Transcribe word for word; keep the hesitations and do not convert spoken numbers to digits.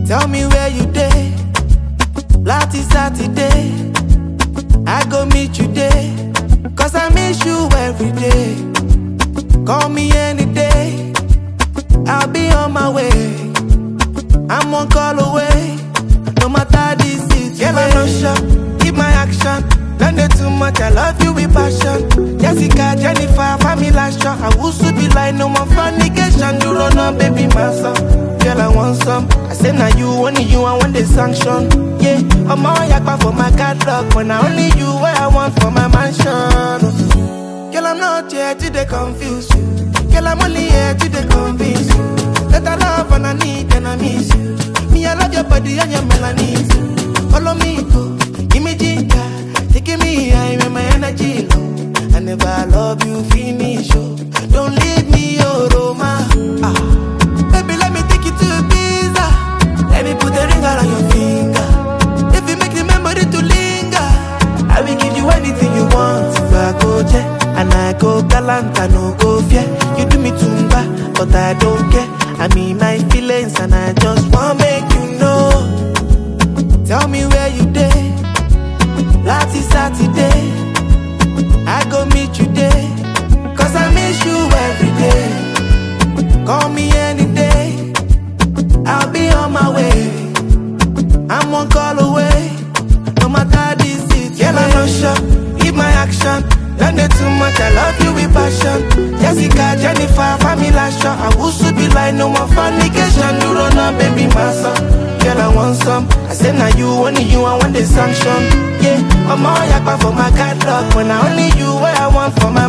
Tell me where you dey. Lati Saturday, I go meet you there. Cause I miss you every day. Call me any day, I'll be on my way. I'm one call away, no matter the situation. Girl, I'm not sure, keep my action. Don't do too much, I love you with passion. Jessica, Jennifer, family last shot. I will soon be like no more fornication. You run up, baby, my son. Girl, I want some. I say now you, only you, I want the sanction. Yeah, I'm all yakba for my catalog. When I only you, where I want for my mansion. Girl, I'm not here to they confuse you. Girl, I'm only here to they convince you that I love and I need and I miss you. Me, I love your body and your melodies. Follow me, go, give me ginger. Taking me high when my energy low. I never love you, finish, oh. Don't leave me, oh, Roma. Ah. Baby, let me take you to Ibiza. Let me put a ring around your finger. If you make the memory to linger, I will give you anything you want. If I go there and I go galant, I no go fear. You do me tumba, but I don't care. I mean my feelings and I just wanna make you know. Tell me where you dey. Lati Saturday, I go meet you there. Cause I miss you every day. Call me any day, I'll be on my way. I'm one call away, no matter the situation. Girl, I'm not sure, keep my action. Don't do too much, I love you with passion. Jessica, Jennifer, family last shot. I will soon be like no more fornication. You run up, baby, my son. Girl, I want some. I said now you, only you, I want the sanction. Yeah, I'm all yakba for my catalog. When I only you, where I want for my